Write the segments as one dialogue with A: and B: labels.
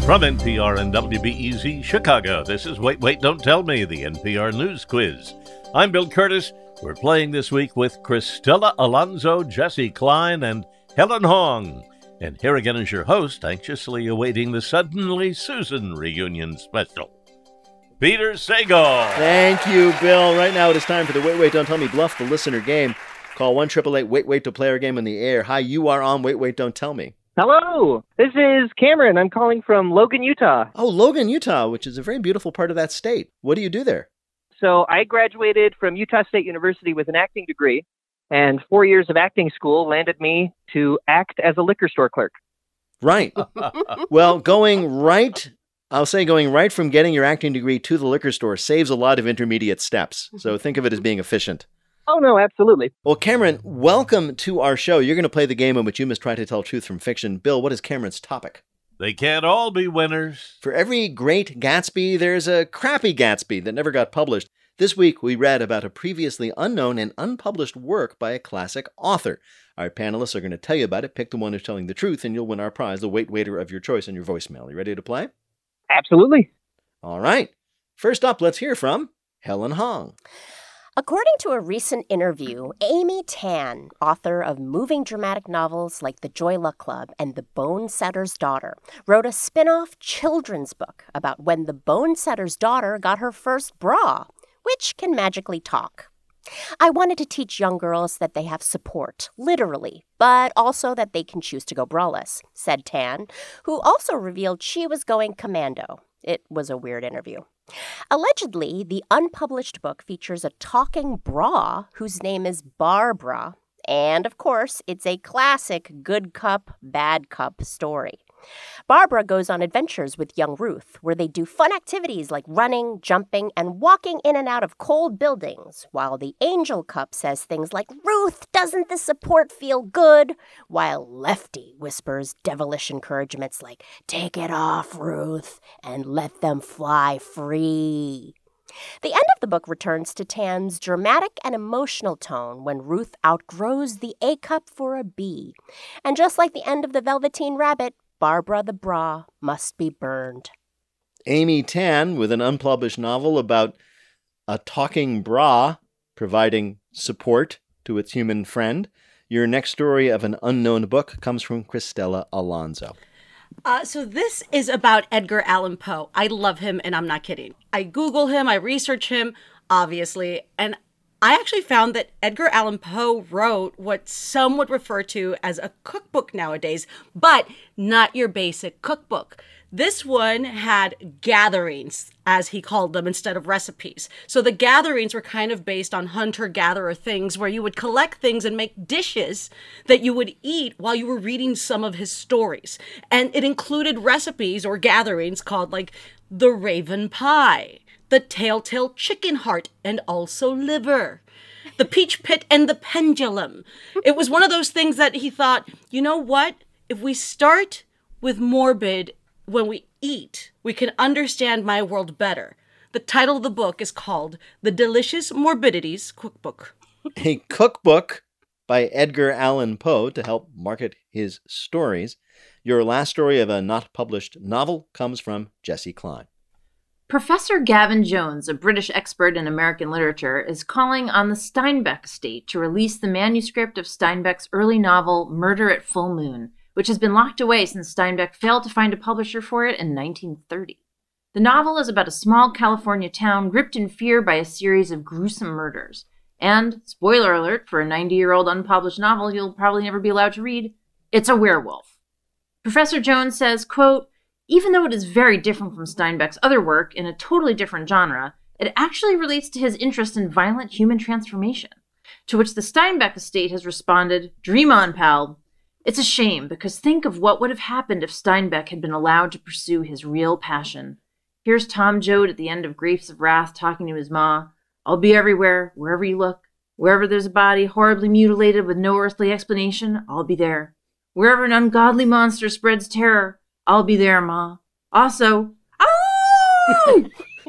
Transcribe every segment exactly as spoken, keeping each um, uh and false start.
A: From N P R and W B E Z Chicago, this is Wait, Wait, Don't Tell Me, the N P R News Quiz. I'm Bill Curtis. We're playing this week with Cristela Alonzo, Jesse Klein, and Helen Hong. And here again is your host, anxiously awaiting the Suddenly Susan reunion special, Peter Sagal.
B: Thank you, Bill. Right now it is time for the Wait, Wait, Don't Tell Me Bluff the Listener game. Call one eight eight eight Wait, Wait to play our game on the air. Hi, you are on Wait, Wait, Don't Tell Me.
C: Hello, this is Cameron. I'm calling from Logan, Utah.
B: Oh, Logan, Utah, which is a very beautiful part of that state. What do you do there?
C: So I graduated from Utah State University with an acting degree, and four years of acting school landed me to act as a liquor store clerk.
B: Right. Well, going right, I'll say going right from getting your acting degree to the liquor store saves a lot of intermediate steps. So think of it as being efficient.
C: Oh, no, absolutely.
B: Well, Cameron, welcome to our show. You're going to play the game in which you must try to tell truth from fiction. Bill, what is Cameron's topic?
A: They can't all be winners.
B: For every great Gatsby, there's a crappy Gatsby that never got published. This week, we read about a previously unknown and unpublished work by a classic author. Our panelists are going to tell you about it. Pick the one who's telling the truth, and you'll win our prize, the Wait Waiter of your choice, on your voicemail. You ready to play?
C: Absolutely.
B: All right. First up, let's hear from Helen Hong.
D: According to a recent interview, Amy Tan, author of moving dramatic novels like The Joy Luck Club and The Bone Setter's Daughter, wrote a spin-off children's book about when the bone setter's daughter got her first bra, which can magically talk. I wanted to teach young girls that they have support, literally, but also that they can choose to go braless, said Tan, who also revealed she was going commando. It was a weird interview. Allegedly, the unpublished book features a talking bra whose name is Barbara, and of course, it's a classic good cup, bad cup story. Barbara goes on adventures with young Ruth, where they do fun activities like running, jumping, and walking in and out of cold buildings, while the Angel Cup says things like, "Ruth, doesn't the support feel good?" While Lefty whispers devilish encouragements like, "Take it off, Ruth, and let them fly free." The end of the book returns to Tan's dramatic and emotional tone when Ruth outgrows the A cup for a B. And just like the end of the Velveteen Rabbit, Barbara the bra must be burned.
B: Amy Tan with an unpublished novel about a talking bra providing support to its human friend. Your next story of an unknown book comes from Cristela Alonzo.
E: Uh, so this is about Edgar Allan Poe. I love him, and I'm not kidding. I Google him, I research him, obviously, and I actually found that Edgar Allan Poe wrote what some would refer to as a cookbook nowadays, but not your basic cookbook. This one had gatherings, as he called them, instead of recipes. So the gatherings were kind of based on hunter-gatherer things where you would collect things and make dishes that you would eat while you were reading some of his stories. And it included recipes or gatherings called like the Raven Pie, the Telltale Chicken Heart, and also liver, the Peach Pit and the Pendulum. It was one of those things that he thought, you know what? If we start with morbid when we eat, we can understand my world better. The title of the book is called The Delicious Morbidities Cookbook.
B: A cookbook by Edgar Allan Poe to help market his stories. Your last story of a not published novel comes from Jesse Klein.
F: Professor Gavin Jones, a British expert in American literature, is calling on the Steinbeck estate to release the manuscript of Steinbeck's early novel, Murder at Full Moon, which has been locked away since Steinbeck failed to find a publisher for it in nineteen thirty. The novel is about a small California town gripped in fear by a series of gruesome murders. And, spoiler alert for a ninety-year-old unpublished novel you'll probably never be allowed to read, it's a werewolf. Professor Jones says, quote, "Even though it is very different from Steinbeck's other work in a totally different genre, it actually relates to his interest in violent human transformation." To which the Steinbeck estate has responded, "Dream on, pal. It's a shame, because think of what would have happened if Steinbeck had been allowed to pursue his real passion. Here's Tom Joad at the end of Grapes of Wrath talking to his ma. I'll be everywhere, wherever you look. Wherever there's a body horribly mutilated with no earthly explanation, I'll be there. Wherever an ungodly monster spreads terror, I'll be there, ma. Also, oh!"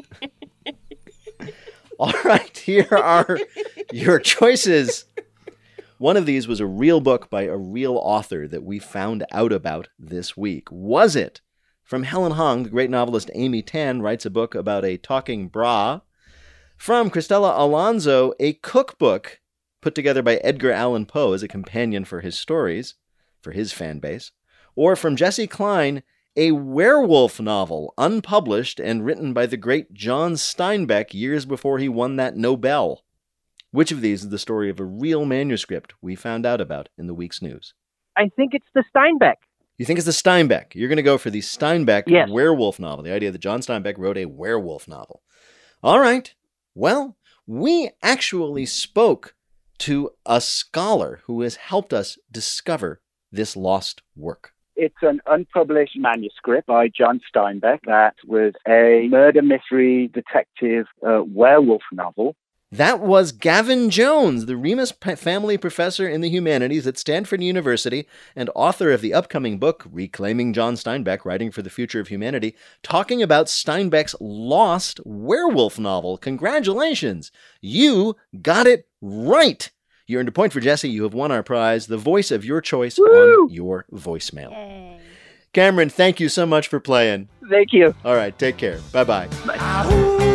B: All right, here are your choices. One of these was a real book by a real author that we found out about this week. Was it From Helen Hong, the great novelist Amy Tan writes a book about a talking bra. From Cristela Alonzo, a cookbook put together by Edgar Allan Poe as a companion for his stories, for his fan base. Or from Jesse Klein, a werewolf novel, unpublished and written by the great John Steinbeck years before he won that Nobel. Which of these is the story of a real manuscript we found out about in the week's news?
C: I think it's the Steinbeck.
B: You think it's the Steinbeck. You're going to go for the Steinbeck
C: yes.
B: werewolf novel, the idea that John Steinbeck wrote a werewolf novel. All right. Well, we actually spoke to a scholar who has helped us discover this lost work.
G: It's an unpublished manuscript by John Steinbeck that was a murder mystery detective uh, werewolf novel.
B: That was Gavin Jones, the Remus Family Professor in the Humanities at Stanford University and author of the upcoming book, Reclaiming John Steinbeck, Writing for the Future of Humanity, talking about Steinbeck's lost werewolf novel. Congratulations! You got it right! You earned a point for Jesse. You have won our prize, the voice of your choice Woo! On your voicemail. Yay. Cameron, thank you so much for playing.
C: Thank you.
B: All right, take care. Bye-bye.
C: Bye.